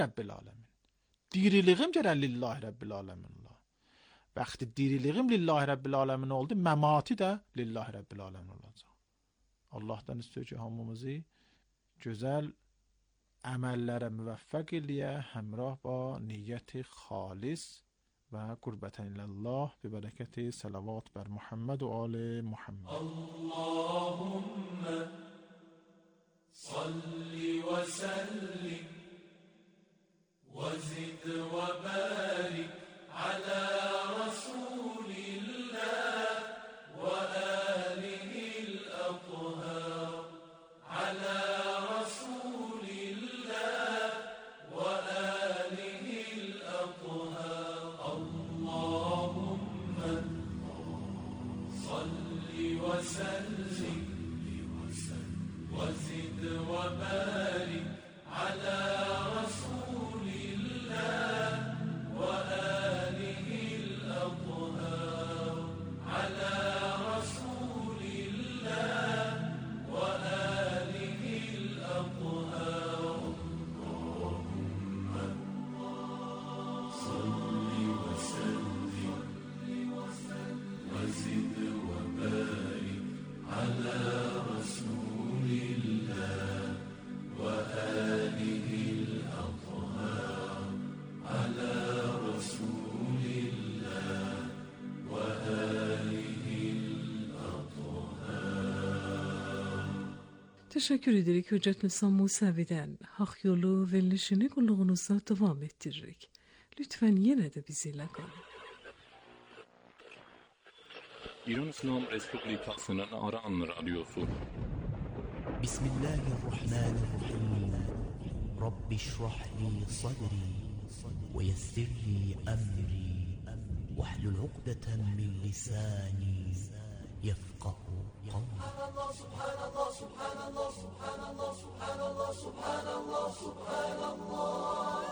Rabbil alamin. Diriliğim gərək lillahi Rabbil alamin ola. Vaxtı diriliğim lillahi Rabbil alamin oldu, məmati də lillahi Rabbil alamin olacaq. Allahdan istiyor ki, hamımızı gözəl əməllərə müvəffəq eləyə, həmrah ba niyyəti xalis və qurbətən illallah bi bərəkəti salavat bər Muhammed və ali Muhammed. Allahümme salli və səllim və zid və bərik alə Rasulillah və əlihil əthər alə Rasulillah və əlihil əthər. Allahümme salli və səllim və zid və bərik alə Rasulillah və əlihil əthər alə Rasulillah və əlihil əthər. Allahümme salli və səllim və zid və bərik alə Rasulillah və əlihil əthər alə Rasulillah və əlihil əthər. Teşekkür edirik Hüccət Nisan Musavi'den. Hak yolu verilişini kulluğunuzda devam ettiririk. Lütfen yine de bizimle kalın. İran İslam Respublikası'nın Aran Radyosu. Bismillahirrahmanirrahim. Rabbi şrah li sadri ve yessir li emri ve hlul uqdeten min lisani yefqahu qavli. Subhanallah, subhanallah, subhanallah, subhanallah, subhanallah, subhanallah.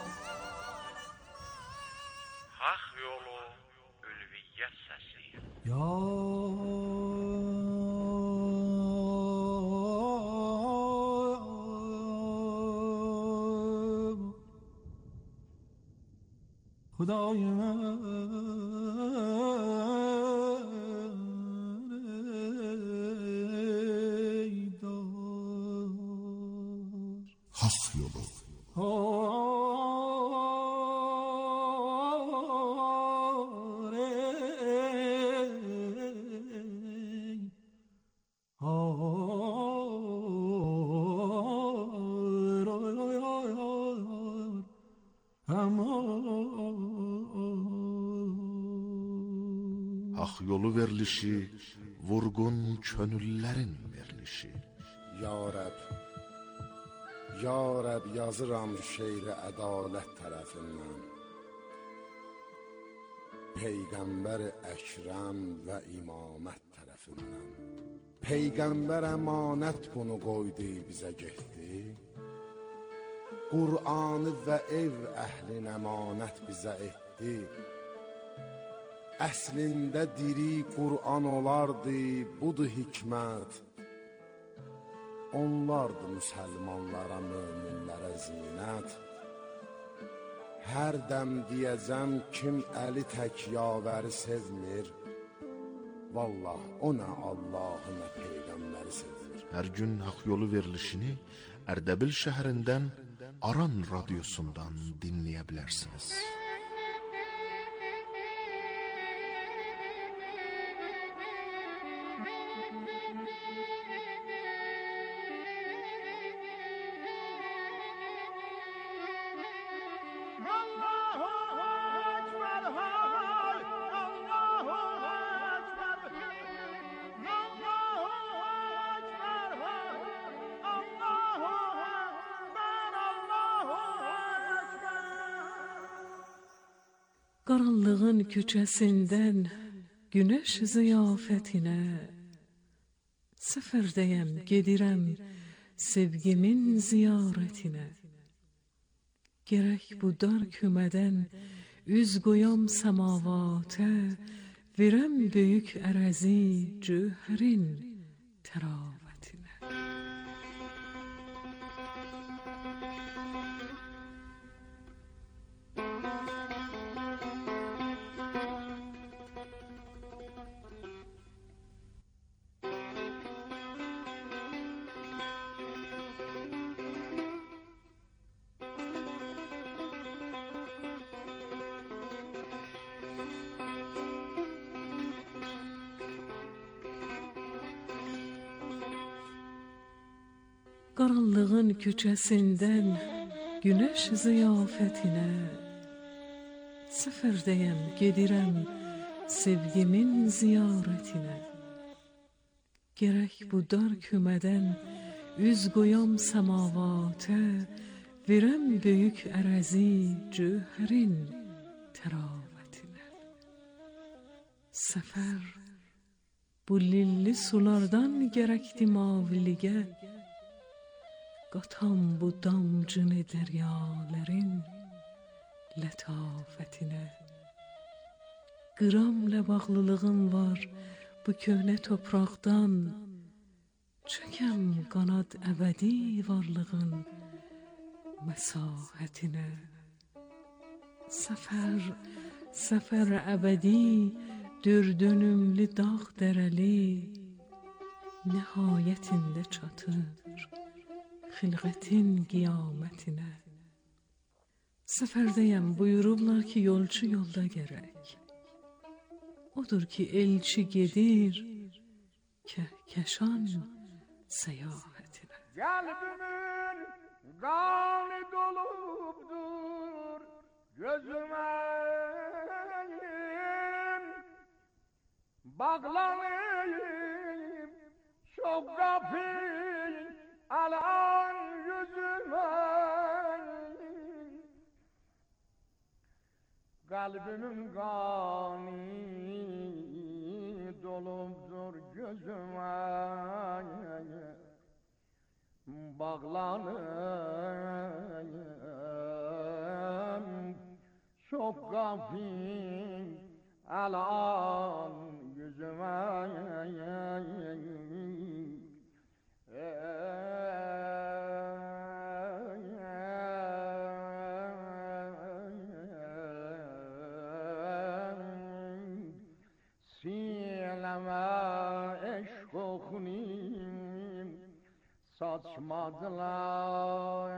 Hak yolu ülviyyət səsi. Ya خدای من ای دار Hak yolu. Hak yolu verilişi, vurgun könüllərin verilişi. Ya Rəb, Ya Rəb yazıram şeiri ədalət tərəfindən. Peyğəmbər Əkrəm və imamət tərəfindən. Peyğəmbər əmanət bunu qoydu bizə getdi. Qur'anı və ev əhlin əmanət bizə etdi. Əslində diri Qur'an olardı, budur hikmət. Onlardı müsəlmanlara, möminlərə zinət. Hər dəm deyəcəm kim əli tək yavəri sevmir. Vallah o nə Allahı nə Peyğəmbəri sevmir. Hər gün hak yolu verilişini Ərdəbil şəhərindən Aran radyosundan dinləyə bilərsiniz. Qaranlığın küçəsindən güneş ziyafətinə səfərdəyəm, gedirəm sevgimin ziyarətinə. Gərək bu dar kümədən üz qoyam səmavatə, verəm böyük ərəzi cöhərin təravətinə. Qaranlığın köçəsindən güneş ziyafətinə səfərdəyəm, gedirəm sevgimin ziyarətinə. Gərək bu dar kümədən üz qoyam səmavatə, verəm böyük ərəzi cövhərin təravətinə. Səfər bu lilli sulardan gərəkdi maviligə, qatam bu damcını dəryalərin lətafətinə. Qıramla bağlılığım var bu köhnə topraqdan, çəkəm qanad əbədi varlığın məsahətinə. Səfər, səfər əbədi, dürdönümlü dağ dərəli, nihayətində çatır xilqətin qiyamətinə. Səfərdəyəm, buyurublar ki, yolcu yolda gərək. Odur ki, elçi gedir kəhkəşan səyahətinə. Kalbimin kanı dolupdur gözüme, bağlanayım çok gafil alan yüzüme. Kalbimin kanı dolupdur gözüme, bağlanayım çok gafil alan yüzüme. Sileme eşk okunim saçmadılar.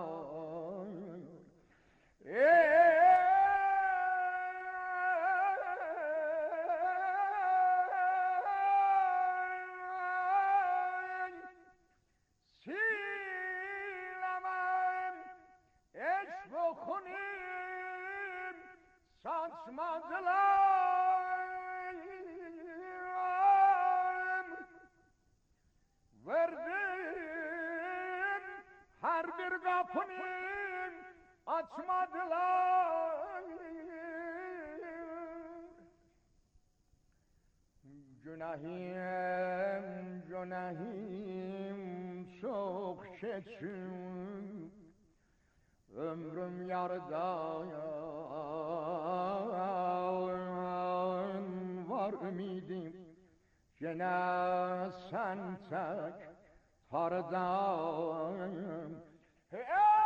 Silemem eşk okunim saçmadılar. Verdim her bir kapını açmadılar. Günahim, günahim çok çetin, ömrüm yarıda var ümidim. Gene sen tek tardan. Hey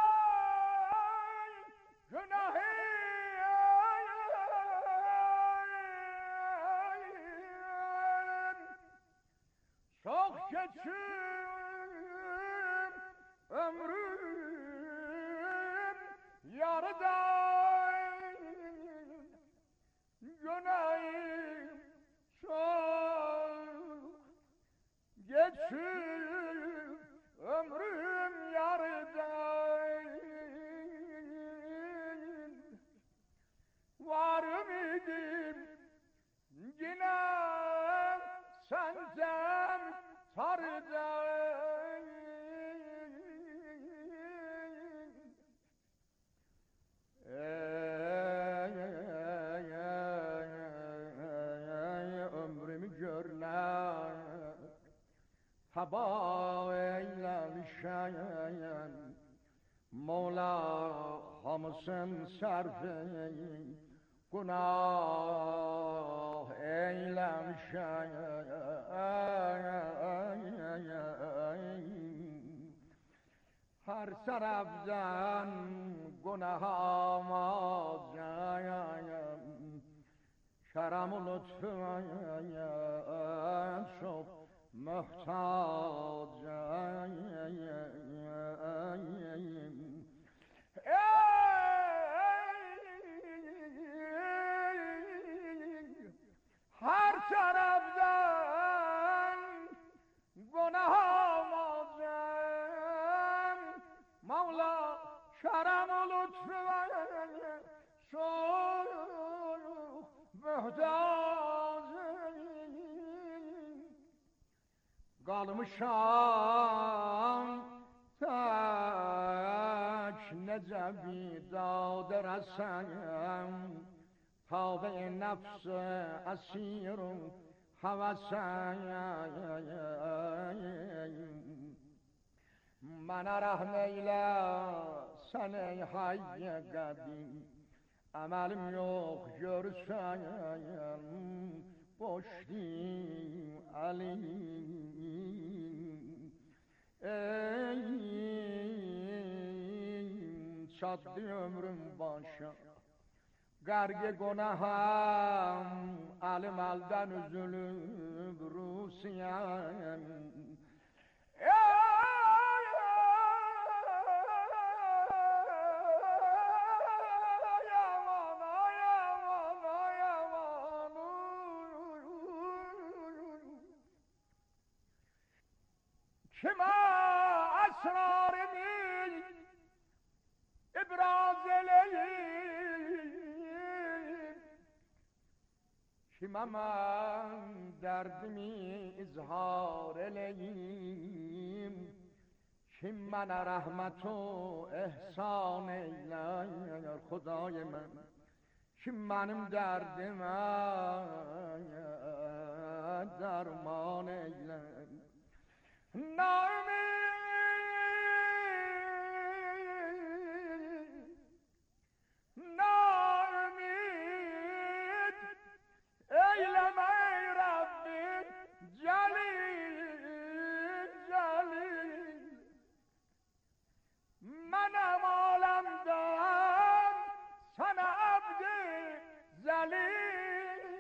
günahim çok geçim, ömrüm yarıda. Günahim çok geçim, ömrüm yarıda. Var ümidim yine senden tardan. Ömrümü görler heba eylemişen, Mola hamısın serfi günah eylemişen. Her taraftan günahıma kerem-ü lütfuna çok muhtacım. Her taraftan günahıma خاموشان تک نجبی داده رسم تابع نفس اسیر هوسم من رحم eyle sen ey hayy kadim Amelim yok görsen boş değil alim Ey çattı ömrüm başa Garge günahım alim aldan üzülüp Rusiyem Kime esrarımı ibraz eleyim Kime ben derdimi izhar eleyim Kim bana rahmet و ihsan eyler Xudای من Kim benim derdime derman eyler Naumid eyleme ey Rabbi Celil Celil Menem alemden sana abdi zelil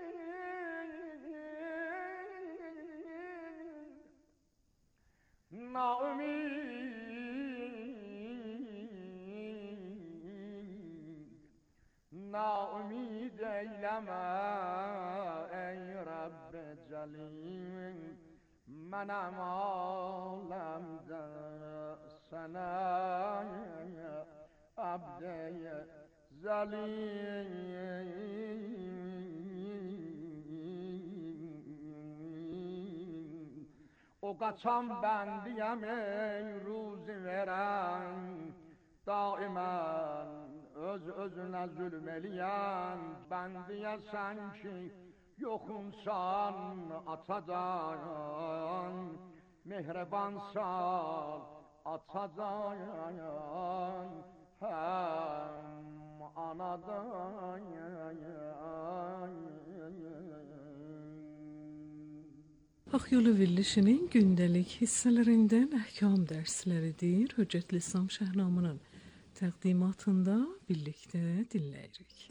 Naumid eyleme ey Rabbi Celil Menem alemde sana abdi zelil O kaçan bendiyem ey ruzi veren Daimen özüne zulmeliyen Bendiye sen ki yokunsan atadan Mehrebansan atadan Hem anadan Akyolu verilişinin gündelik hisselerinden ahkam dersleridir. Hüccetli İslam Şahnamı'nın təqdimatında birlikte dinləyirik.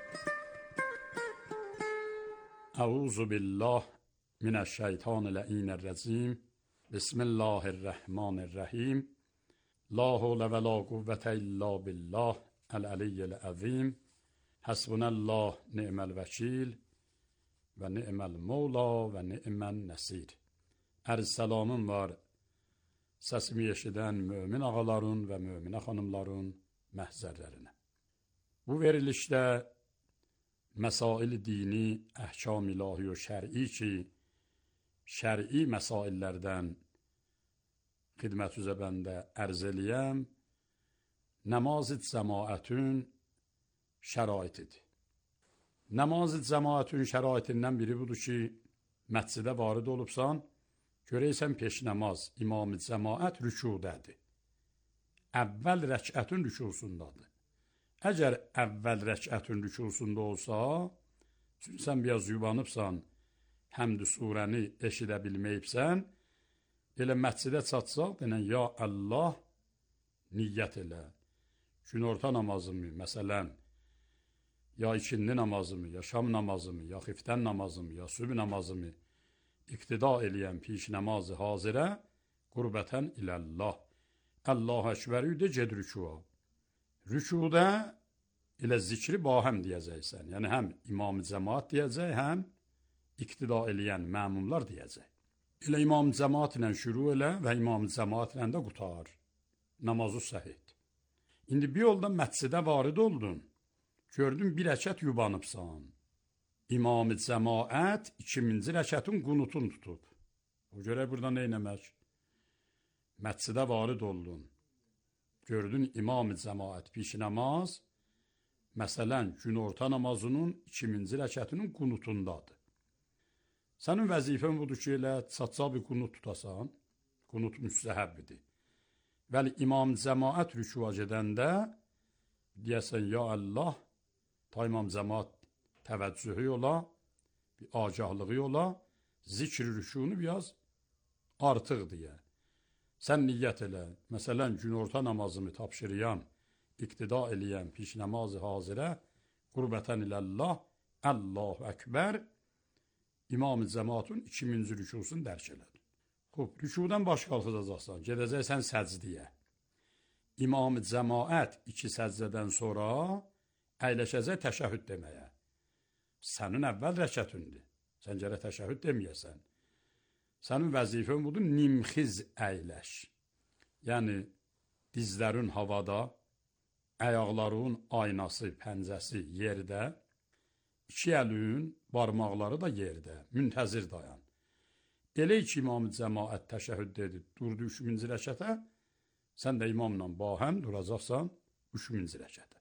Euzu billah mineşşeytanirracim. Bismillahirrahmanirrahim. La havle ve la kuvvete illa billah el-aliyyil azim. Hasbunallah ni'mel vekil ve ni'mel mevla ve ni'mel nesir. Ərz salamım var. Səsimi eşidən mömin ağaların və möminə xanımların məhzərlərinə. Bu verilişdə məsail dini, əhkam ilahi və şər'i ki, şər'i məsaillərdən xidmət üzə bəndə ərz eləyəm, namaz-ı cəmaətün şəraitidir. Namaz-ı cəmaətün şəraitindən biri budur ki, məscidə varid olubsan, görəysən peş namaz, imam-ı cəmaət rükudədir. Əvvəl rəkətin rükusundadır. Əgər əvvəl rəkətin rükusunda olsa, çünki sən biraz yubanıbsan, həmd-i surəni eşidə bilməyibsən, elə məscidə çatsaq, denən, ya Allah, niyyət elə. Günorta namazımı, məsələn, ya ikindi namazımı, ya şam namazımı, ya xiftən namazımı, ya sübh namazımı, iqtida eləyən piş namazı hazirə, qurbətən iləllah. Allah əkbəri də ged rükua. Rükuda ilə zikri bahəm deyəcəksən. Yəni, həm imam-ı cəmaat deyəcək, həm iqtida eləyən məmumlar deyəcək. Elə imam-ı cəmaat ilə şüru elə və imam-ı cəmaat ilə də qutar. Namazı səhid. İndi bir yolda məscidə varid oldun, gördün bir rəkət yubanıbsan. İmam-ı cəmaət 2-ci rəkətin qunutunu tutub. O görə burada nə eləmək? məscidə varid oldun, gördün imam-ı cəmaət piş namaz, məsələn, günorta namazının 2000-ci rəkətinin qunutundadır. Sənin vəzifən budur ki, elə çatça bir qunut tutasan, qunut müstəhəbbidir. Vəli imam cəmaət rükua gedəndə, deyəsən, ya Allah, ta imam cəmaət təvəccühü yola, bir agahlığı yola, zikr rükunu biraz artıq deyə. Sən niyyət elə, məsələn, günorta namazımı tapşırıyam, iqtida eləyəm, piş namazı hazirə, qurbətən iləllah, Allahu Əkbər, İmam-ı Cəmaatın 2000-ci rükusunu dərk elədir. Xub, rükudan baş qalxacaqsan, gedəcəksən səcdiyə. İmam-ı Cəmaət 2 səcdədən sonra əyləşəcək təşəhhüd deməyə. Sənin əvvəl rəkətindir, sən gərək təşəhhüd deməyəsən. Sənin vəzifən budur, nimxiz əyləş. Yəni, dizlərin havada, ayaqların aynası, pəncəsi yerdə, iki əlin barmaqları da yerdə, müntəzir dayan. Elə ki, imam-ı cəmaət təşəhhüd dedi, durdu 3000-ci rəkətə, sən də imamla bahəm duracaqsan 3000-ci rəkətə.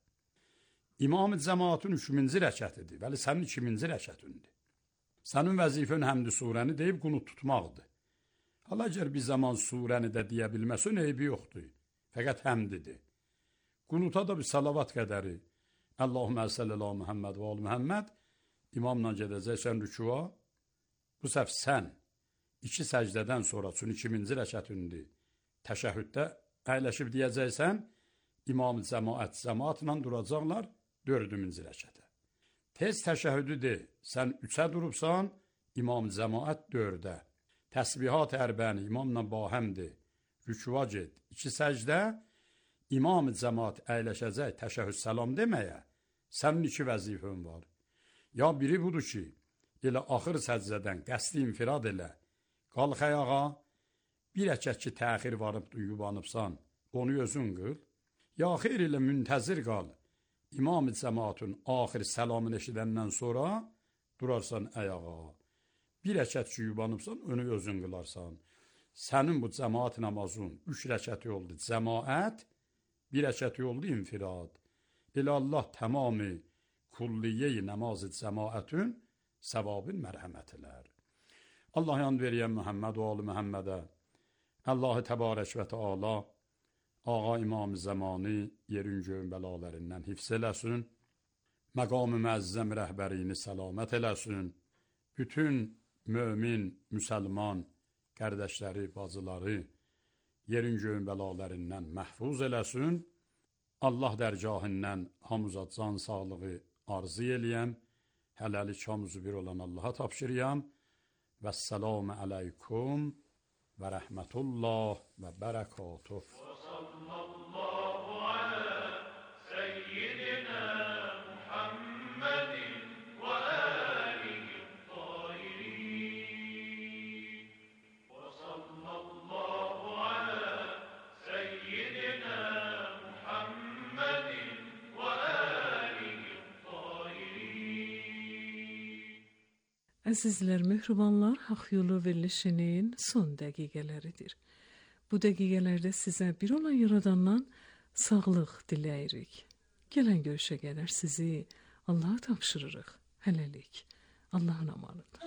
İmam-ı cəmaatın 3000-ci rəkətidir, vəli sənin 2000-ci rəkətindir. Sənin vəzifən həmdi surəni deyib qunut tutmaqdır. Hala əgər bir zaman surəni də deyə bilməsin, eybi yoxdur, fəqət həmdidir. Qunuta da bir salavat qədəri, Allahümmə səllələ Muhammed və al Muhammed, imamla gedəcəksən rükua, bu səf sən 2 səcdədən sonra, çünki 2000-ci rəkətindir, təşəhhüddə əyləşib deyəcəksən, imam-ı cəmaatla duracaqlar 4-cü rəkətə. Tez təşəhhüdü de, sən 3-ə durubsan, imam-ı cəmaət 4-də. Təsbihat ərbəni imamla bahəmdir, rükua get, 2 səcdə, imam-ı cəmaat əyləşəcək təşəhhüd səlam deməyə, sənin 2 vəzifən var. Ya biri budur ki, elə axır səcdədən qəsdi infirad elə, qalx ayağa, bir rəkət ki, təxir varıb, yubanıbsan, onu özün qıl, ya xeyr elə müntəzir qal, İmam-ı cəmaatın axir səlamını eşidəndən sonra durarsan ayağa. Bir rəkət ki, yubanıbsan, onu özün qılarsan. Sənin bu cəmaat namazın 3 rəkəti oldu cəmaət, 1 rəkəti oldu infirad. Elə Allah tamamı kulliye-i namaz-ı cəmaətin səvabın mərhəmət elər. Allah yan veriyən Muhammed və alı Muhammedə, Allah-ı təbarək və teala, Ağa İmam-ı Zəmani yerin göyün bəlalərindən hifz eləsin, məqam-ı müəzzəm rəhbərini səlamət eləsin, bütün mömin, müsəlman, qardaşları, bacıları yerin göyün bəlalərindən məhfuz eləsin, Allah dərgahından hamıza can sağlığı arzu eləyəm, hələlik hamısı bir olan Allaha tapşırıyam, vəssalamu aleykum və rəhmətullah və bərəkatuh. Əzizlər, mehribanlar, Haqq Yolu verilişinin son dəqiqələridir. Bu dəqiqələrdə sizə bir olan Yaradandan sağlıq diləyirik. Gələn görüşə qədər sizi Allaha tapşırırıq. Hələlik. Allahın amanıdır.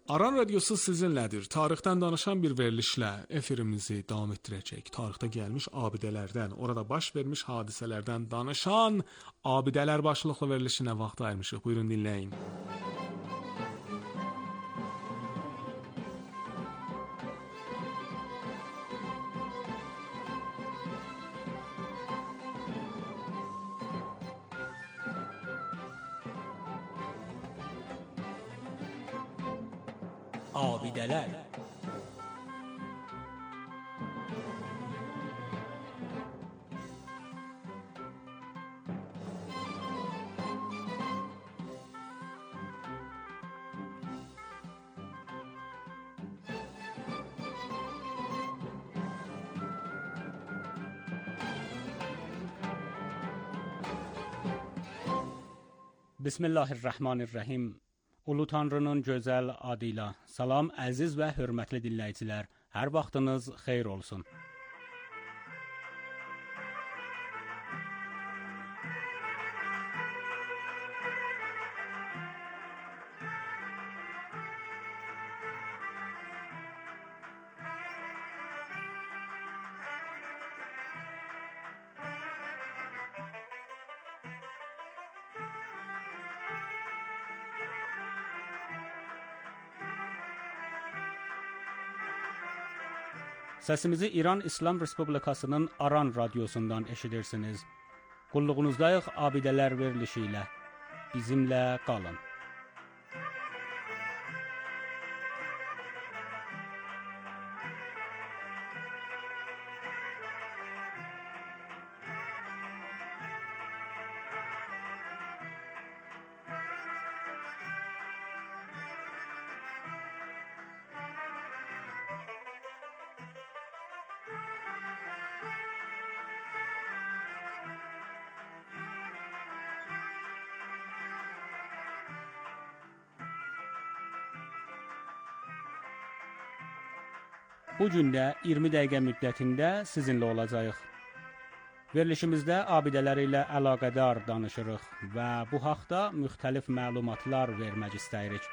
Aran Radiosu sizinlədir. Tarixdən danışan bir verilişlə efirimizi davam etdirəcək. Tarixdə gəlmiş abidələrdən, orada baş vermiş hadisələrdən danışan abidələr başlıqlı verilişinə vaxt ayırmışıq. Buyurun dinləyin. Abidələr. Bismillahirrahmanirrahim. Ulu Tanrının gözəl adıyla salam, əziz və hörmətli dinləyicilər. Hər vaxtınız xeyir olsun. Səsimizi İran İslam Respublikasının Aran radiosundan eşidirsiniz. Qulluğunuzdayıq abidələr verilişi ilə. Bizimlə qalın. Bu gün də 20 dəqiqə müddətində sizinlə olacağıq. Verilişimizdə abidələri ilə əlaqədar danışırıq və bu haqda müxtəlif məlumatlar vermək istəyirik.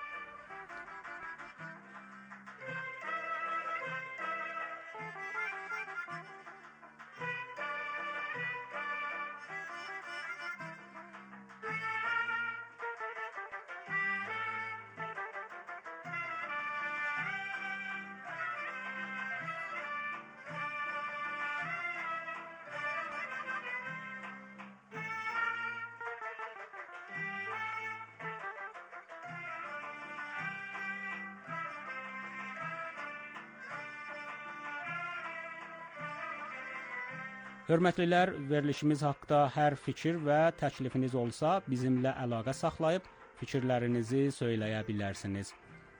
Hörmətlilər, verilişimiz haqda hər fikir və təklifiniz olsa, bizimlə əlaqə saxlayıb fikirlərinizi söyləyə bilərsiniz.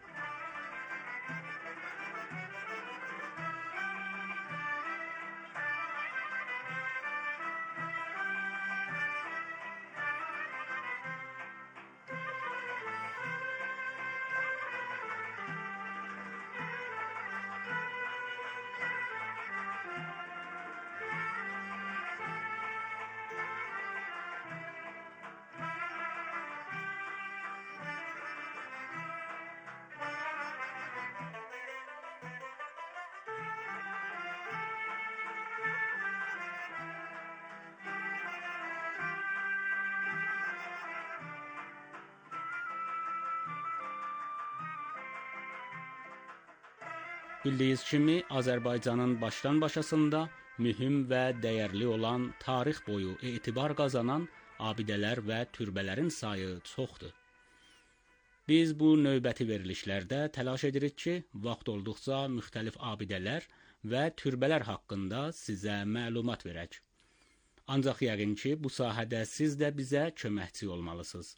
Bildiyiniz kimi, Azərbaycanın başdan-başasında mühüm və dəyərli olan tarix boyu etibar qazanan abidələr və türbələrin sayı çoxdur. Biz bu növbəti verilişlərdə təlaş edirik ki, vaxt olduqca müxtəlif abidələr və türbələr haqqında sizə məlumat verək. Ancaq yəqin ki, bu sahədə siz də bizə köməkçi olmalısınız.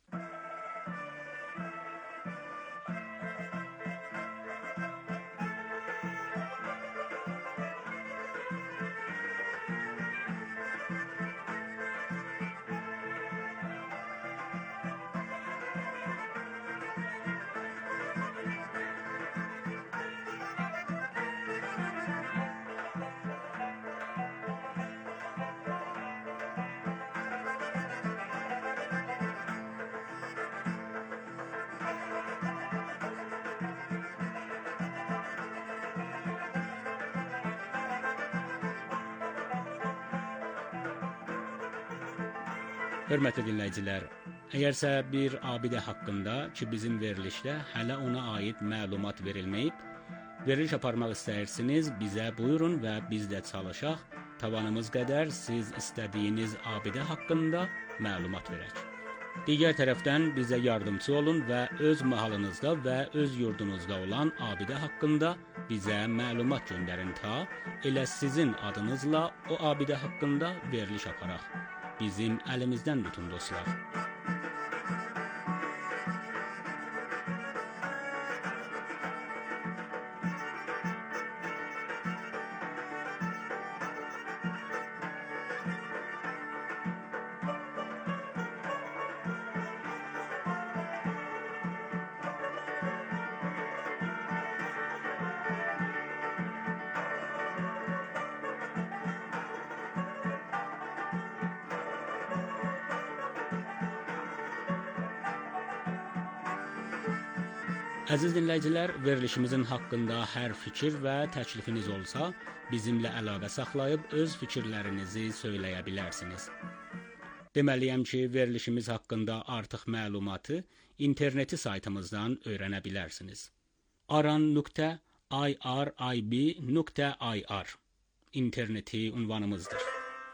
Hörmətli dinləyicilər, əgərsə bir abidə haqqında ki, bizim verilişdə hələ ona aid məlumat verilməyib, veriliş aparmaq istəyirsiniz, bizə buyurun və biz də çalışaq, tavanımız qədər siz istədiyiniz abidə haqqında məlumat verək. Digər tərəfdən bizə yardımcı olun və öz mahalınızda və öz yurdunuzda olan abidə haqqında bizə məlumat göndərin ta, elə sizin adınızla o abidə haqqında veriliş aparaq. Bizim əlimizdən tutun dostlar. Əziz dinləyicilər, verilişimizin haqqında hər fikir və təklifiniz olsa, bizimlə əlaqə saxlayıb öz fikirlərinizi söyləyə bilərsiniz. Deməliyəm ki, verilişimiz haqqında artıq məlumatı interneti saytımızdan öyrənə bilərsiniz. aran.irib.ir interneti ünvanımızdır.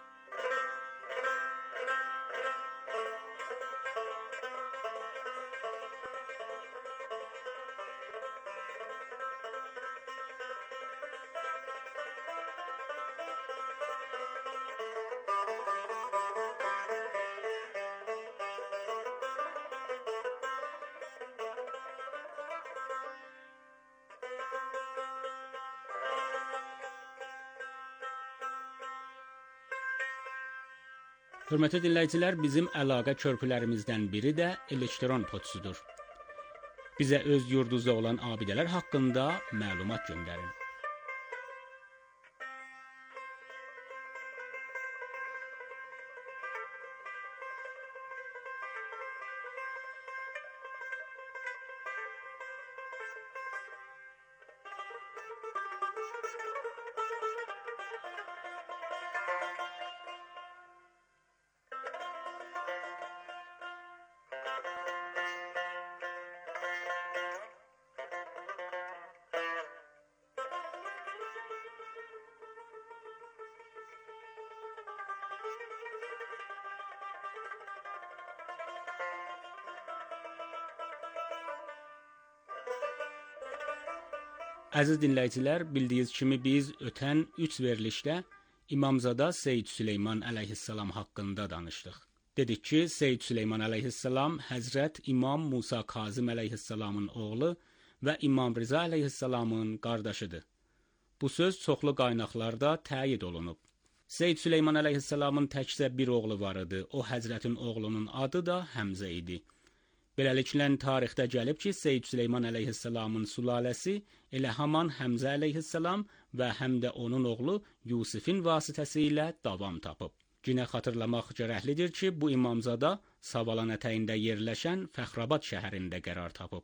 Hörmətli dinləyicilər, bizim əlaqə körpülərimizdən biri də elektron poçtudur. Bizə öz yurdunuzda olan abidələr haqqında məlumat göndərin. Əziz dinləyicilər, bildiyiniz kimi biz ötən 3 verilişdə İmamzada Seyyid Süleyman əleyhissalam haqqında danışdıq. Dedik ki, Seyyid Süleyman əleyhissalam Həzrət İmam Musa Kazım əleyhissalamın oğlu və İmam Rıza əleyhissalamın qardaşıdır. Bu söz çoxlu qaynaqlarda təyid olunub. Seyyid Süleyman əleyhissalamın təkcə bir oğlu var idi. O Həzrətin oğlunun adı da Həmzə idi. Beləliklə tarixdə gəlib ki, Seyyid Süleyman əleyhissalamın sülaləsi elə haman Həmzə əleyhissalam və həm də onun oğlu Yusifin vasitəsilə davam tapıb. Yenə xatırlamaq gərəklidir ki, bu İmamzada Savalan ətəyində yerləşən Fəxrabad şəhərində qərar tapıb.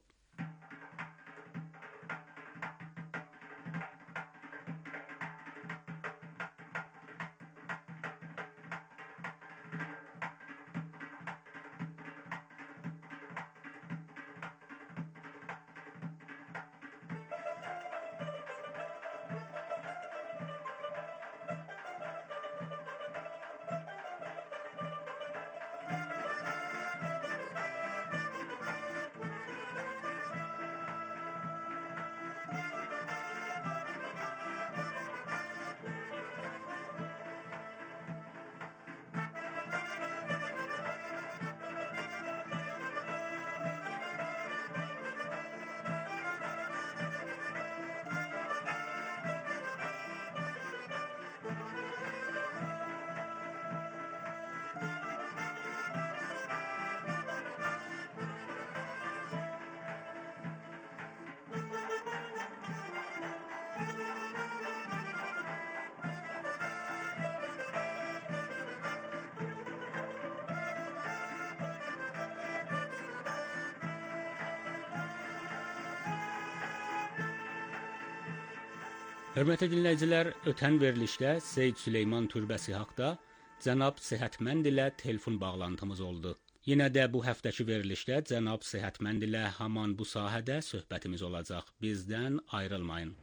Hörmətli dinləyicilər, ötən verilişdə Seyyid Süleyman türbəsi haqda cənab Sehatmənd ilə telefon bağlantımız oldu. Yenə də bu həftəki verilişdə cənab Sehatmənd ilə haman bu sahədə söhbətimiz olacaq. Bizdən ayrılmayın.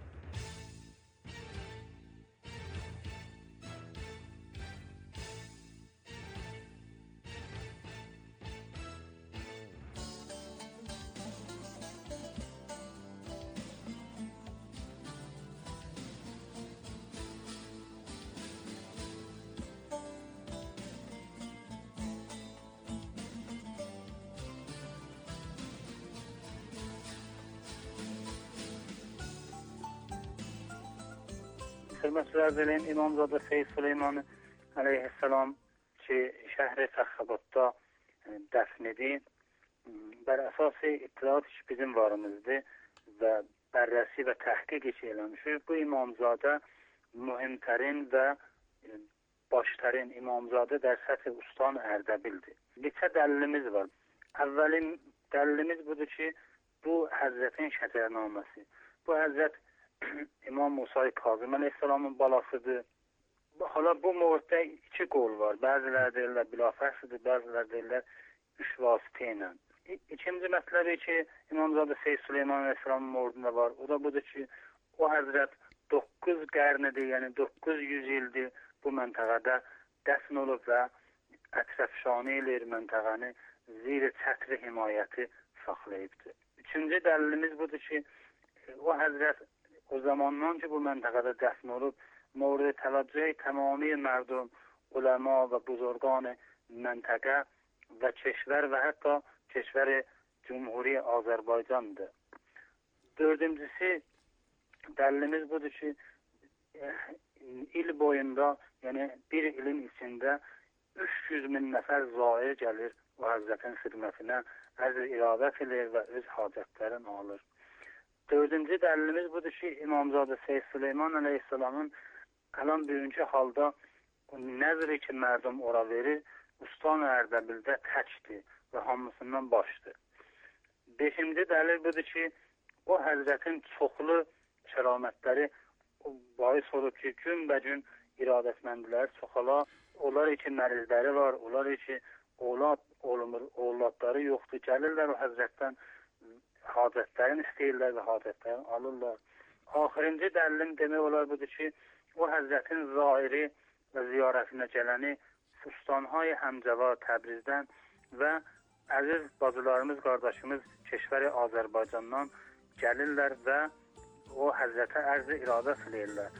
Hürmetler dilerim İmamzade Seyyid Süleyman aleyhisselam ki şehri Fəxrabatda dəfn edildi. Bər əsası ittilat bizim varımızdı və bərrəsi və təhqiq eləmişik. Bu İmamzadə mühimtərin və baştərin İmamzadə der səthi ustan Ərdəbildir. Neçə dəlilimiz var. Əvvəlim dəlilimiz budur ki, bu Həzrətin şəcərnaməsi. Bu Həzrət İmam Musa Kazım Aleyhisselamın balasıdır. Hala bu mövzuda iki qol var. Bəziləri deyirlər bilafəslidir, bəziləri deyirlər üç vasitə ilə. İkinci mətləbi ki, İmamzadə Seyyid Süleyman Aleyhisselamın mövzusunda var. O da budur ki, o Həzrət 9 qarnidir, yəni 900 ildir bu məntəqədə dəfn olub və ətrafşanə eləyir məntəqəni, zir çətri himayəti saxlayıbdır. Üçüncü dəlilimiz budur ki, o Həzrət o zamandan ki bu məntəqədə dəfn olub, mورد توجه تمامی مردم، علما و بزرگان منطقه و کشور و حتی کشور Cumhuri Azərbaycandır. Dördüncüsü dəlilimiz budur ki, il boyunda, yəni bir ilin içində 300 min nəfər zahir gəlir o Həzrətin xidmətinə, ərz iradət edir və öz hacətlərini alır. Dördüncü dəlilimiz budur ki, İmamzadə Seyyid Süleyman Aleyhisselamın alan bugünkü halda nəzri ki, mərdum ora verir, Ustan Ərdəbildə təkdir və hamısından başdır. Beşinci dəlil budur ki, o Həzrətin çoxlu kəramətləri bahis olur ki, günbəcün iradətməndilər çoxala. Onlar ki, mərizləri var, onlar ki, oğladları yoxdur. Gəlirlər o Həzrətdən hacətlərini istəyirlər və hacətlərini alırlar. Axırıncı dəlilim demək olar budur ki, o Həzrətin zahiri və ziyarətinə gələni Fustanhay Həmzəva Təbrizdən və əziz bacılarımız, qardaşımız Keşvəri Azərbaycandan gəlirlər və o Həzrətə ərz-i iradə siləyirlər.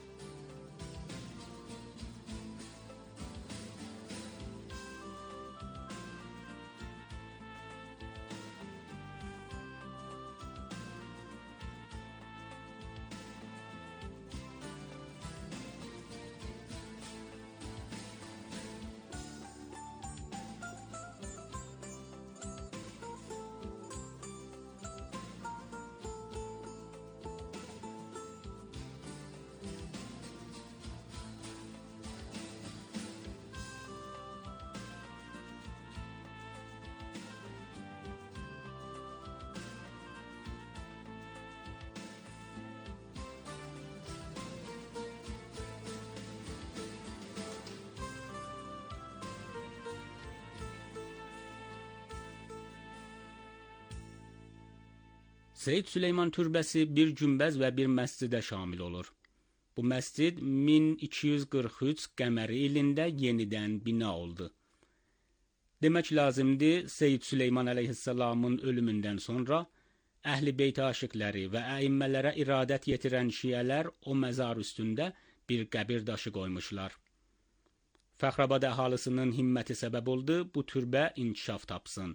Seyyid Süleyman türbəsi bir günbəz və bir məscidə şamil olur. Bu məscid 1243 qəməri ilində yenidən bina oldu. Demək lazımdır, Seyyid Süleyman əleyhissalamın ölümündən sonra Əhl-i Beyt aşiqləri və əimmələrə iradət yetirən şiələr o məzar üstündə bir qəbir daşı qoymuşlar. Fəxrabad əhalisinin himməti səbəb oldu, bu türbə inkişaf tapsın.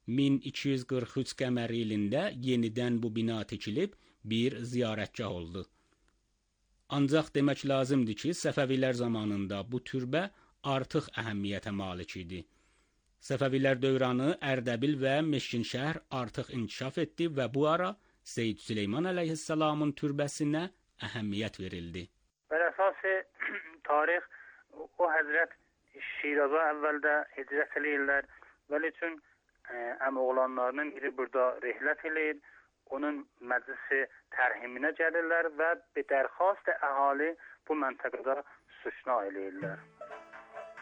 1243 qəməri ilində yenidən bu bina tikilib bir ziyarətgah oldu. Ancaq demək lazımdır ki, Səfəvilər zamanında bu türbə artıq əhəmiyyətə malik idi. Səfəvilər dövranı Ərdəbil və Meşkinşəhər artıq inkişaf etdi və bu ara Seyyid Süleyman əleyhissalamın türbəsinə əhəmiyyət verildi. Bər əsası tarix o Həzrət Şiraza əvvəldə hicrət eləyirlər və üçün əmoğlanlarının biri burada rihlət eləyir, onun məclisi tərhiminə gəlirlər və bir dərxast əhali bu məntəqədə suşna eləyirlər.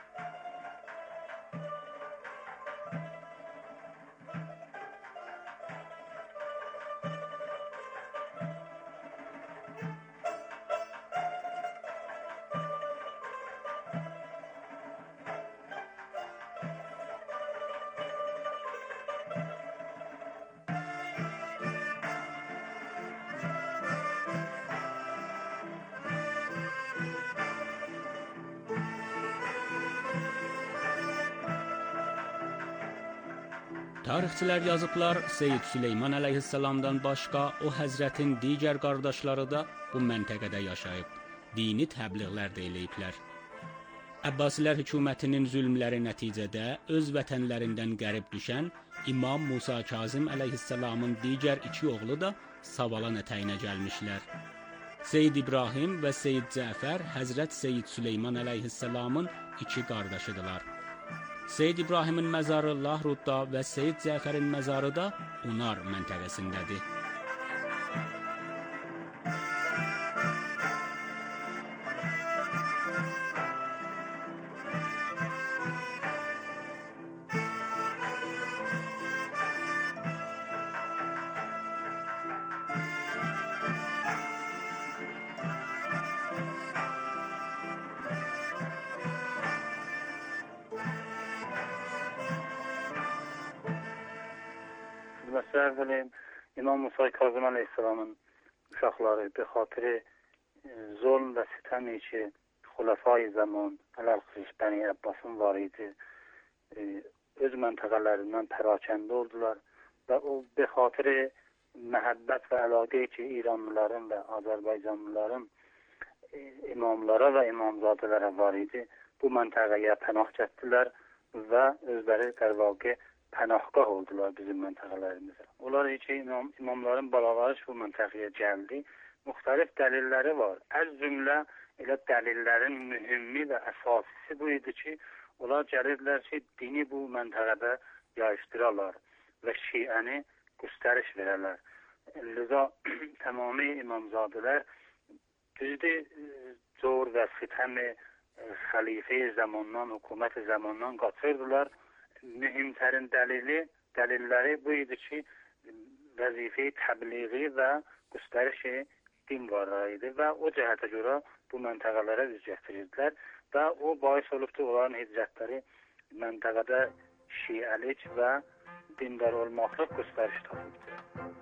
Tarixçilər yazıblar, Seyyid Süleyman əleyhissalamdan başqa o həzrətin digər qardaşları da bu məntəqədə yaşayıb, dini təbliğlər də eləyiblər. Əbbasilər hökumətinin zülmləri nəticədə öz vətənlərindən qərib düşən İmam Musa Kazım əleyhissalamın digər iki oğlu da Savala ətəyinə gəlmişlər. Seyyid İbrahim və Seyyid Cəfər Həzrət Seyyid Süleyman əleyhissalamın iki qardaşıdırlar. Seyyid İbrahimin məzarı Lahrudda və Seyyid Cəfərin məzarı da Unar məntəqəsindədir. Məsələn, İmam Musa Kazım əleyhissalamın uşaqları bi xatiri zulm və sitem içi xulafai zaman Əl-Xiriş Bəni Abbasın var idi. Öz məntəqələrindən pərakəndə oldular və o bi xatiri məhəbbət və əlaqə ki İranlıların və Azərbaycanlıların imamlara və imamzadələrə var idi. Bu məntəqəyə pənah gətirdilər və özləri dərvaqə pənahgah oldular bizim məntəqələrimizə. Onlar ki, imamların balaları bu məntəqəyə gəldi. Müxtəlif dəlilləri var. Əz cümlə elə dəlillərin mühümmi və əsasisi bu idi ki, onlar gəlirdilər ki, dini bu məntəqədə yayışdırarlar və şiəni göstəriş verərlər. Liza tamami imamzadələr düzdür, zor və sitəmi xəlifə zamandan, hökumət zamandan qaçırdılar. Mühimtərin dəlilləri bu idi ki, vəzifə təbliği və göstərişi din varlığı idi və o cəhətə görə bu məntəqələrə üz gətirirdilər və o bahis olubdur onların hicrətləri məntəqədə şiəlik və dindar olmaqlıq göstəriş tapıbdır.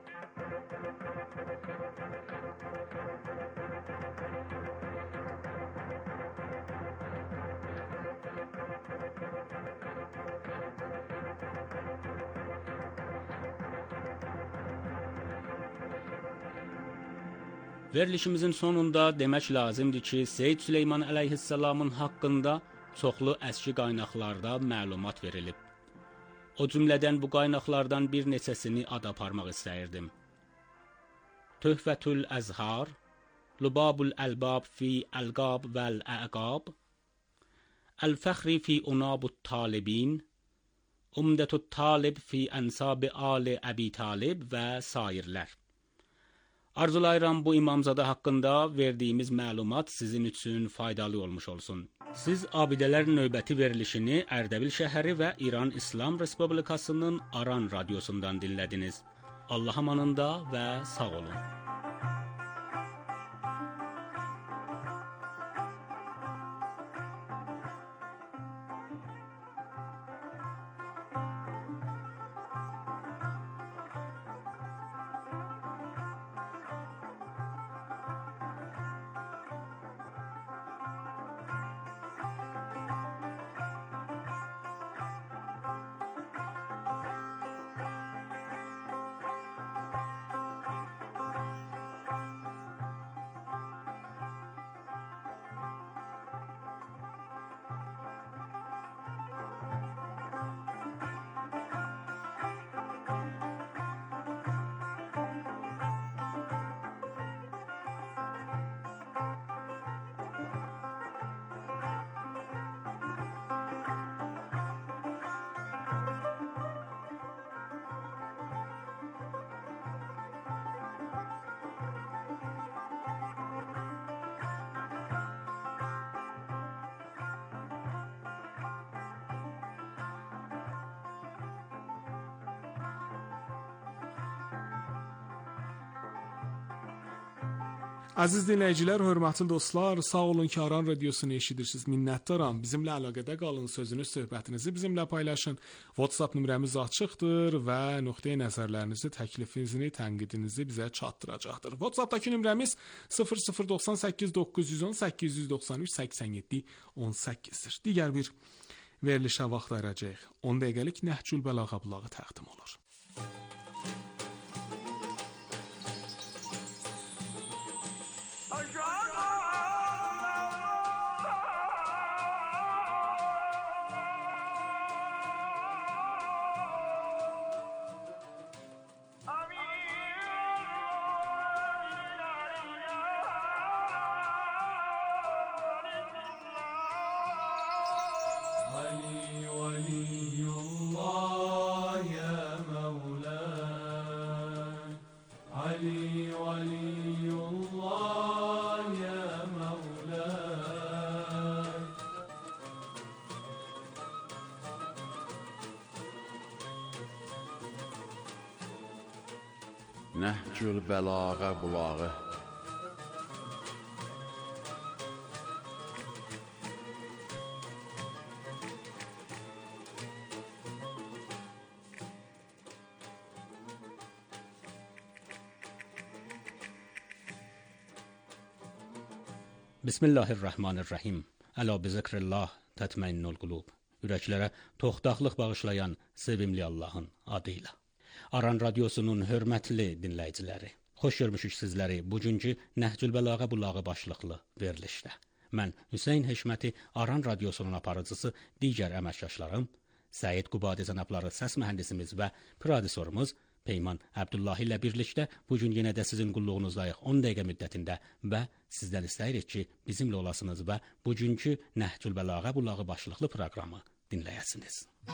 Verilişimizin sonunda demək lazımdır ki, Seyyid Süleyman əleyhissalamın haqqında çoxlu əski qaynaqlarda məlumat verilib. O cümlədən bu qaynaqlardan bir neçəsini ad aparmaq istəyirdim. Töhfətül Əzhar, Lubabul Əlbab fi Əlqab vəl-Əqab, Əl-Fəxri fi Unabut Talibin, Umdətut Talib fi Ənsab Ali Əbi Talib və sairlər. Arzulayıram bu imamzada haqqında verdiyimiz məlumat sizin üçün faydalı olmuş olsun. Siz abidələr növbəti verilişini Ərdəbil şəhəri və İran İslam Respublikasının Aran radiosundan dinlədiniz. Allah amanında və sağ olun. Əziz dinləyicilər, hörmətli dostlar, sağ olun ki, Aran radiosunu eşidirsiniz. Minnətdaram. Bizimlə əlaqədə qalın, sözünüz, söhbətinizi bizimlə paylaşın. WhatsApp nömrəmiz açıqdır və nöqteyi nəzərlərinizi, təklifinizi, tənqidinizi bizə çatdıracaqdır. WhatsAppdakı nömrəmiz 0098 910 893 87 18-dir. Digər bir verilişə vaxt ayıracağıq. 10 dəqiqəlik Nəhcül Bəlağa bulağı təqdim olur. علي ولي الله يا مولاي علي ولي الله يا مولاي Nəhcül Bəlağa bulağı. Bismillahirrahmanirrahim. Əla bi zikrillah tətməinnul qulub. Ürəklərə toxtaqlıq bağışlayan sevimli Allahın adıyla. Aran radiosunun hörmətli dinləyiciləri, xoş görmüşük sizləri bugünkü Nəhcül Bəlağa bulağı başlıqlı verilişdə. Mən Hüseyn Heşməti, Aran radiosunun aparıcısı, digər əməkdaşlarım, Səid Qubadi cənabları səs mühəndisimiz və prodüserimiz Peyman Əbdullahi ilə birlikdə bugün yenə də sizin qulluğunuzdayıq 10 dəqiqə müddətində və sizdən istəyirik ki, bizimlə olasınız və bugünkü Nəhcül Bəlağa bulağı başlıqlı proqramı dinləyəsiniz.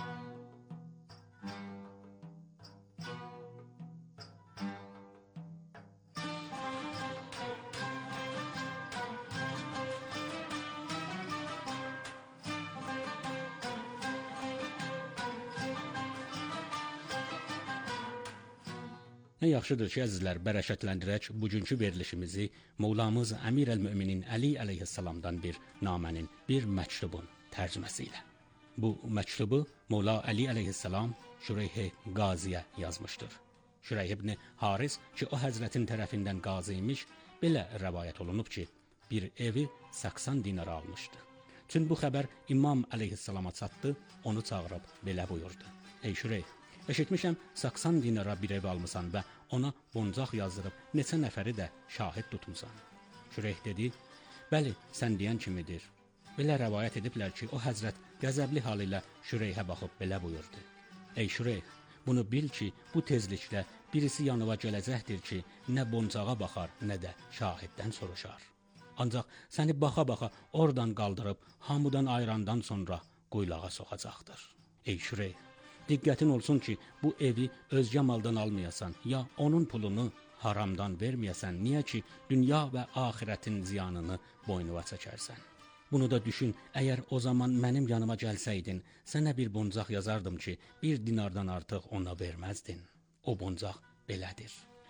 Nə yaxşıdır ki, əzizlər, bərəkətləndirək bugünkü verilişimizi Mövlamız Əmir əl-Möminin Əli əleyhissalamdan bir namənin, bir məktubun tərcüməsi ilə. Bu məktubu Mövla Əli əleyhissalam Şüreyh Qaziyə yazmışdır. Şüreyh ibn Haris ki, o həzrətin tərəfindən qazi imiş, belə rəvayət olunub ki, bir evi 80 dinara almışdı. Çün bu xəbər İmam əleyhissalama çatdı, onu çağırıb belə buyurdu. Ey Şüreyh, eşitmişəm 80 dinara bir ev almısan və ona boncaq yazdırıb neçə nəfəri də şahid tutmusan. Şüreyh dedi, bəli, sən deyən kimidir. Belə rəvayət ediblər ki, o həzrət qəzəbli hal ilə Şüreyhə baxıb belə buyurdu. Ey Şüreyh, bunu bil ki, bu tezlikdə birisi yanıva gələcəkdir ki, nə boncağa baxar, nə də şahiddən soruşar. Ancaq səni baxa-baxa oradan qaldırıb, hamıdan ayırandan sonra quylağa soxacaqdır. Ey Şüreyh, diqqətin olsun ki, bu evi özgə maldan almayasan, ya onun pulunu haramdan verməyəsən, niyə ki, dünya və axirətin ziyanını boynuva çəkərsən. Bunu da düşün, əgər o zaman mənim yanıma gəlsəydin, sənə bir boncaq yazardım ki, bir dinardan artıq ona verməzdin. O boncaq belədir.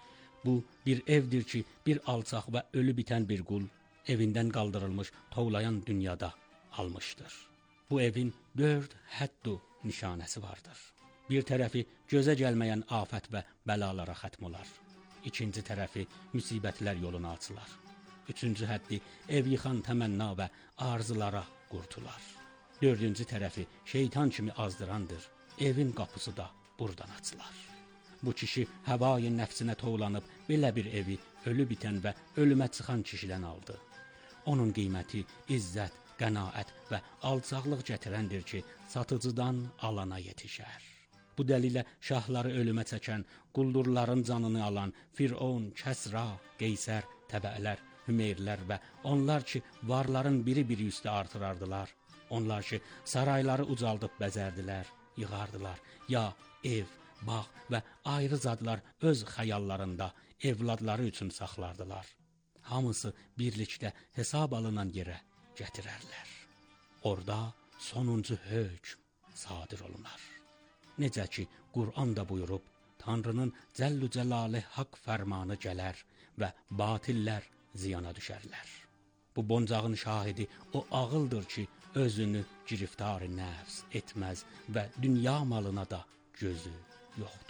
Bu bir evdir ki, bir alçaq və ölü bitən bir qul evindən qaldırılmış, tovlayan dünyada almışdır. Bu evin 4 həddu nişanəsi vardır. Bir tərəfi gözə gəlməyən afət və bəlalara xətm olar. İkinci tərəfi müsibətlər yoluna açılar. Üçüncü həddi ev yıxan təmənna və arzulara qurtular. Dördüncü tərəfi şeytan kimi azdırandır. Evin qapısı da buradan açılar. Bu kişi həvai nəfsinə tovlanıb belə bir evi ölü bitən və ölümə çıxan kişidən aldı. Onun qiyməti izzət, qənaət və alçaqlıq gətirəndir ki, satıcıdan alana yetişər. Bu dəlilə şahları ölümə çəkən, quldurların canını alan Firon, Kəsra, Qeysər, Təbəələr, Hümeyrlər və onlar ki, varların biri üstə artırardılar. Onlar ki, sarayları ucaldıb bəzərdilər, yığardılar. Ya ev, bağ və ayrı zadlar öz xəyallarında evladları üçün saxlardılar. Hamısı birlikdə hesab alınan yerə gətirərlər. Orada sonuncu hökm sadir olunar. Necə ki, Qur'an da buyurub, Tanrının Cəllü Cəlalı haqq fərmanı gələr və batillər ziyana düşərlər. Bu boncağın şahidi o ağıldır ki, özünü giriftar-ı nəfs etməz və dünya malına da gözü yoxdur.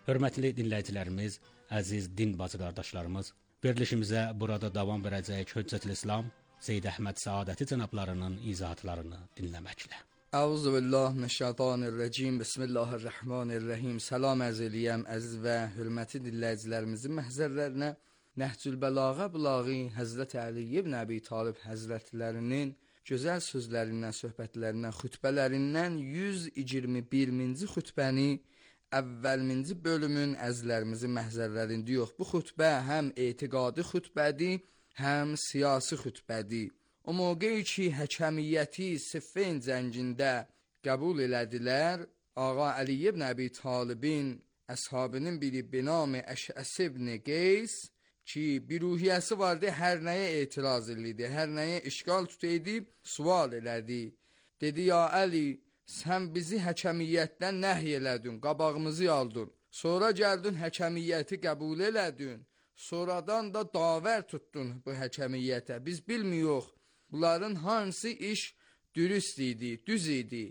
Hörmətli dinləyicilərimiz, əziz din bacı qardaşlarımız, verilişimizə burada davam verəcək Hüccətül İslam Seyyid Əhməd Səadəti cənablarının izahatlarını dinləməklə. Əuzubillah minəşşeytanirracim. Bismillahirrahmanirrahim. Salam ərz eləyəm əziz və hörmətli dinləyicilərimizin məhzərlərinə. Nəhcül Bəlağə Bulaği Həzrət Əli ibn Əbi Talib Həzrətlərinin gözəl sözlərindən, söhbətlərindən, xütbələrindən 121-ci xütbəni əvvəlminci bölümün əzizlərimizin məhzərlərində yox. Bu xütbə həm etiqadi xütbədir, həm siyasi xütbədir. O mövqeyi ki, həkəmiyyəti Siffin cəngində qəbul elədilər, Ağa Əli ibn Əbi Talibin əshabının biri binam Əşəs ibn Qeys ki, bir ruhiyyəsi vardı, hər nəyə etiraz edirdi, hər nəyə işgal tutaydı, sual elədi. Dedi, ya Əli, sən bizi həkəmiyyətdən nəhy elədin, qabağımızı aldın. Sonra gəldin həkəmiyyəti qəbul elədin. Sonradan da davər tutdun bu həkəmiyyətə. Biz bilmiyoruz, bunların hansı iş dürüst idi, düz idi.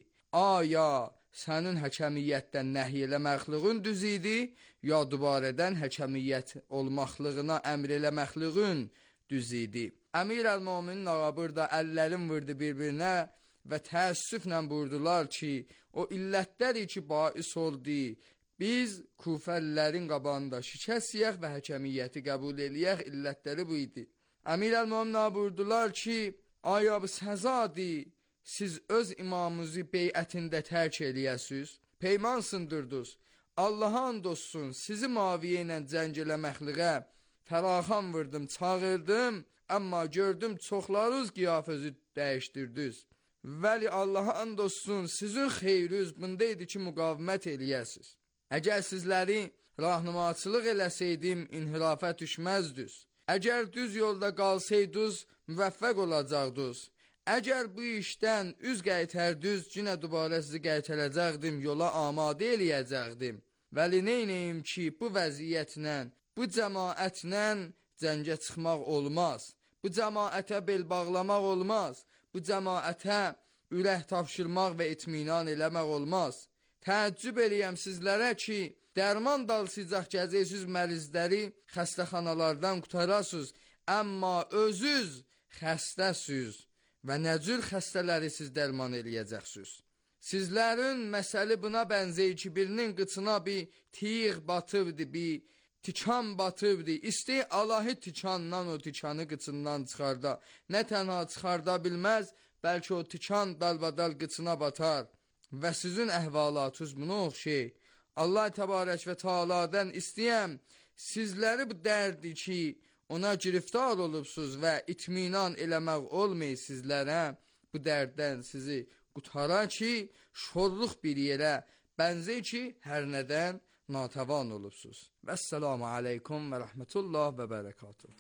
Aya sənin həkəmiyyətdən nəhy eləməxliğin düz idi, ya dubarədən həkəmiyyət olmaqlığına əmr eləməxliğin düz idi. Əmir əl-Möminin ağa burada əllərin vurdu bir-birinə və təəssüflə buyurdular ki, o illətləri ki, bais oldu, biz Kufəlilərin qabağında şikəst və həkəmiyyəti qəbul eləyək, illətləri bu idi. Əmir əl-Möminin buyurdular ki, aya bu səzadır, siz öz imamınızı beyətində tərk eləyəsiniz, peyman sındırdınız, Allaha and olsun, sizi Muaviyə ilə cəng eləməkliğə fəraxan vurdım, çağırdım, amma gördüm çoxlarınız qiyafəzi dəyişdirdiniz. Vəli Allaha and olsun, sizin xeyriniz bundaydı ki, müqavimət eləyəsiniz. Əgər sizləri rahnumaçılıq eləsəydim, inhirafə düşməzdiniz. Əgər düz yolda qalsaydınız, müvəffəq olacaqdınız. Əgər bu işdən üz qaytardınız, yenə dubara sizi qaytaracaqdım, yola amadə eləyəcəkdim. Vəli neynəyim ki, bu vəziyyətlə, bu cəmaətlə cəngə çıxmaq olmaz. Bu cəmaətə bel bağlamaq olmaz. Bu cəmaətə ürək tapşırmaq və itminan eləmək olmaz. Təəccüb eləyəm sizlərə ki, dərman dalsıyacaq gəzəysiz mərizləri xəstəxanalardan qutarasınız, amma özünüz xəstəsiz və nəcür xəstələri siz dərman eləyəcəksiniz. Sizlərin məsəli buna bənzəyir ki, birinin qıçına bir tiyğ batıbdır, bir tikan batıbdır. İstəy Allahı tikandan o tikanı qıçından çıxarda. Nə tənha çıxarda bilməz, bəlkə o tikan dalbadal qıçına batar. Və sizin əhvalatınız buna oxşay. Allah təbarək və Teala'dan istəyəm, sizləri bu dərdi ki, ona giriftar olubsuz və itminan eləmək olmay sizlərə, bu dərddən sizi qutara ki, şorluq bir yerə bənzək ki, hər nədən natəvan olubsuz. Vəssalamu aleykum və rəhmətullah və bərəkatuhu.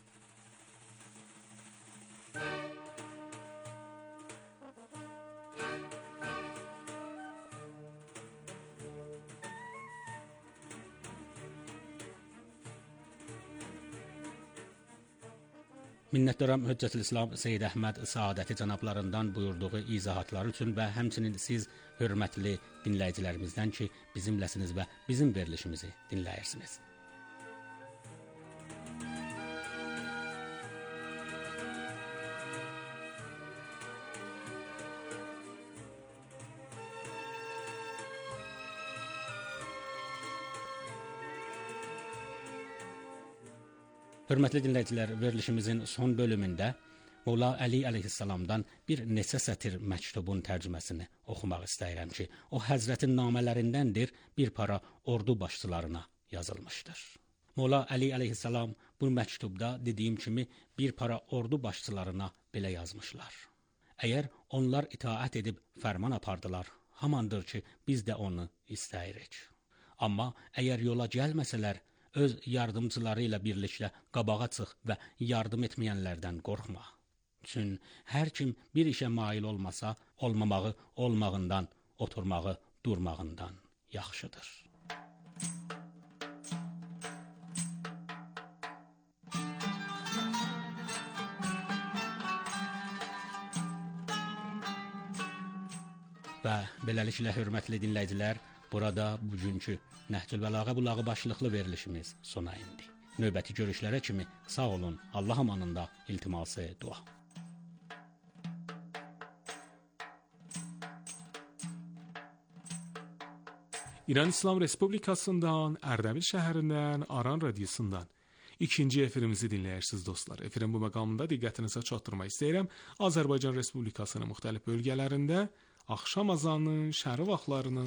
Minnətdaram Hüccətül İslam Seyyid Əhməd Səadəti cənablarından buyurduğu izahatlar üçün və həmçinin siz hörmətli dinləyicilərimizdən ki, bizimləsiniz və bizim verilişimizi dinləyirsiniz. Hörmətli dinləyicilər, verilişimizin son bölümündə Molla Əli əleyhissalamdan bir neçə sətir məktubun tərcüməsini oxumaq istəyirəm ki, o Həzrətin namələrindəndir, bir para ordu başçılarına yazılmışdır. Molla Əli əleyhissalam bu məktubda dediyim kimi bir para ordu başçılarına belə yazmışlar. Əgər onlar itaət edib fərman apardılar, hamandır ki, biz də onu istəyirik. Amma əgər yola gəlməsələr, öz yardımcıları ilə birlikdə qabağa çıx və yardım etməyənlərdən qorxma. Çün hər kim bir işə mail olmasa, olmamağı olmağından, oturmağı durmağından yaxşıdır. Və beləliklə hörmətli dinləyicilər, Burada bugünkü Nəhcül Bəlağə bulağı başlıqlı verilişimiz sona indi. Növbəti görüşlərə kimi sağ olun, Allah amanında, iltiması dua. İran İslam Respublikasından, Ərdəbil şəhərindən, Aran radiosundan ikinci efirimizi dinləyirsiniz dostlar. Efirin bu məqamında diqqətinizə çatdırmaq istəyirəm. Azərbaycan Respublikasının müxtəlif bölgələrində axşam azanının şəhəri vaxtlarını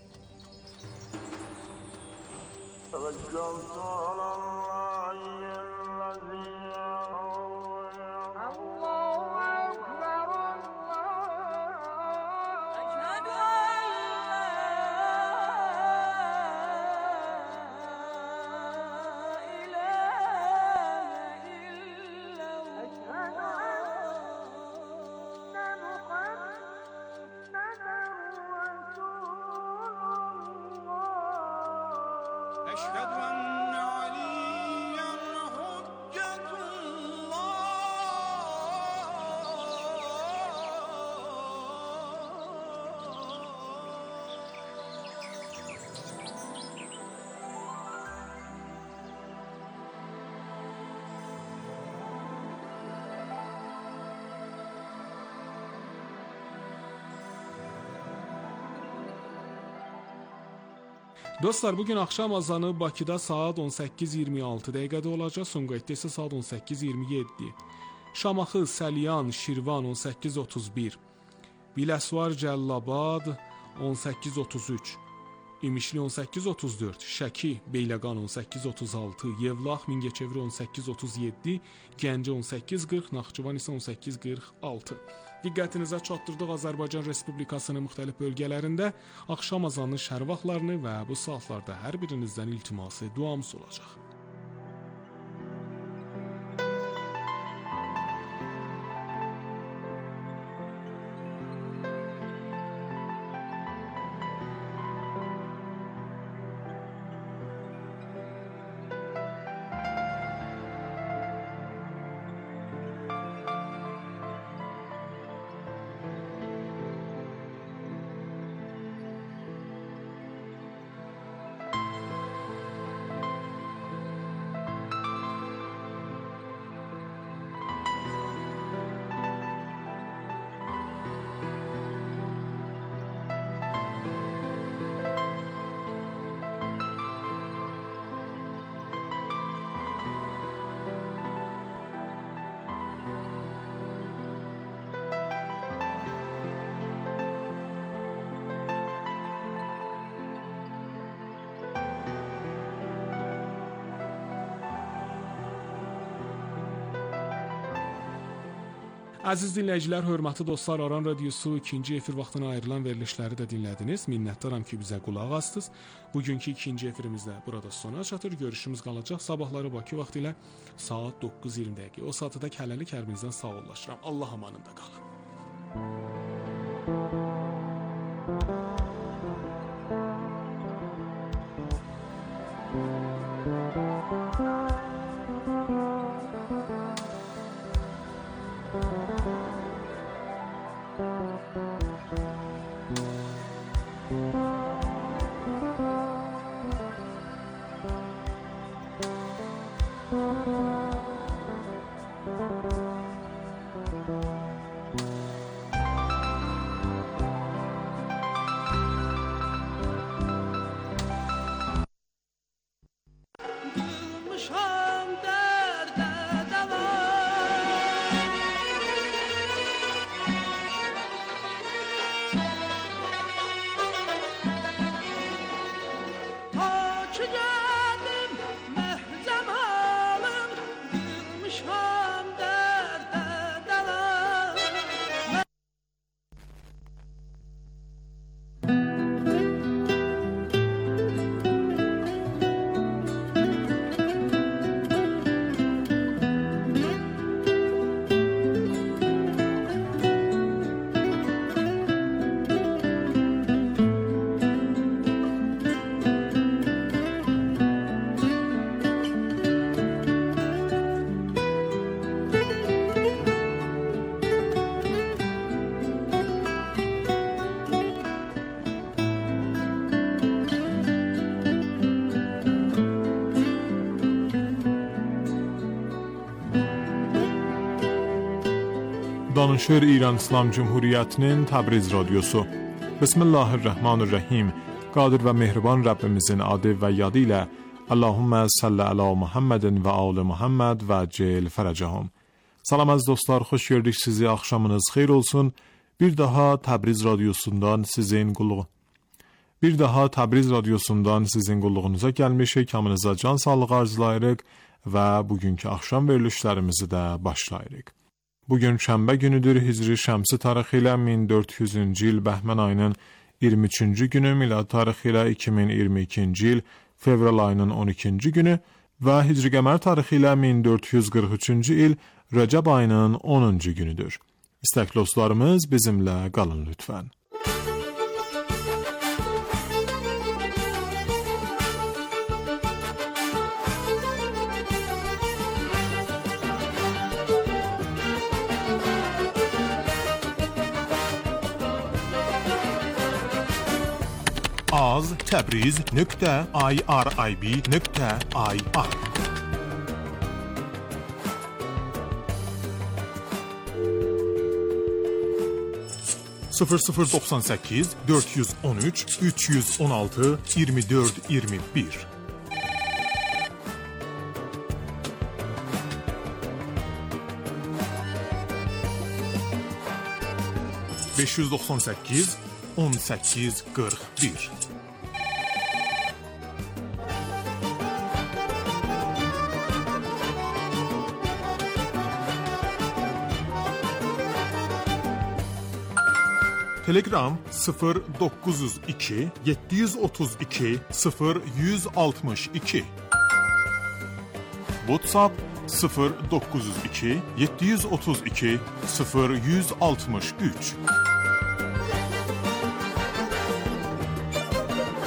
Dostlar, bugün axşam azanı Bakıda saat 18:26 dəqiqədə olacaq, Sumqayıtda isə saat 18:27. Şamaxı, Səlyan, Şirvan 18:31, Biləsuvar, Cəllabad 18:33, İmişli 18:34, Şəki, Beyləqan 18:36, Yevlax, Mingəçevir 18:37, Gəncə 18:40, Naxçıvan isə 18:46. Diqqətinizə çatdırdıq Azərbaycan Respublikasının müxtəlif bölgələrində axşam azanının şəhər vaxtlarını və bu saatlarda hər birinizdən iltiması duamız olacaq. Əziz dinləyicilər, hörmətli dostlar, Aran Radiosu ikinci efir vaxtına ayrılan verilişləri də dinlədiniz. Minnətdaram ki, bizə qulaq astınız. Bugünkü ikinci efirimizdə burada sona çatır. Görüşümüz qalacaq sabahları Bakı vaxtı ilə saat 9:20 dəqiqə. O saatda kəlləlik hərbinizdən sağollaşıram. Allah amanında qalın. Danışır İran İslam Cumhuriyyətinin Təbriz radiosu. Bismillahirrahmanirrahim. Qadir və mehriban Rəbbimizin adı və yadı ilə Allahümmə salli əla Muhammedin və ali Muhammed və cel fərəcəhum. Salam əziz dostlar, xoş gördük sizi. Axşamınız xeyir olsun. Bir daha Təbriz radiosundan sizin qulluğunuza gəlmişik. Hamınıza can sağlığı arzulayırıq və bugünkü axşam verilişlərimizi də başlayırıq. Bugün şənbə günüdür. Hicri şəmsi tarixi ilə 1400-cü il Bəhmən ayının 23-cü günü, milad tarixi ilə 2022-ci il fevral ayının 12-ci günü və Hicri qəmər tarixi ilə 1443-cü il Rəcəb ayının 10-cu günüdür. İstəkli dostlarımız bizimlə qalın lütfən. az.tabriz.irib.ir 0098 413 316 24 21 598 18 41 Telegram 0902 732 0162 WhatsApp 0902 732 0163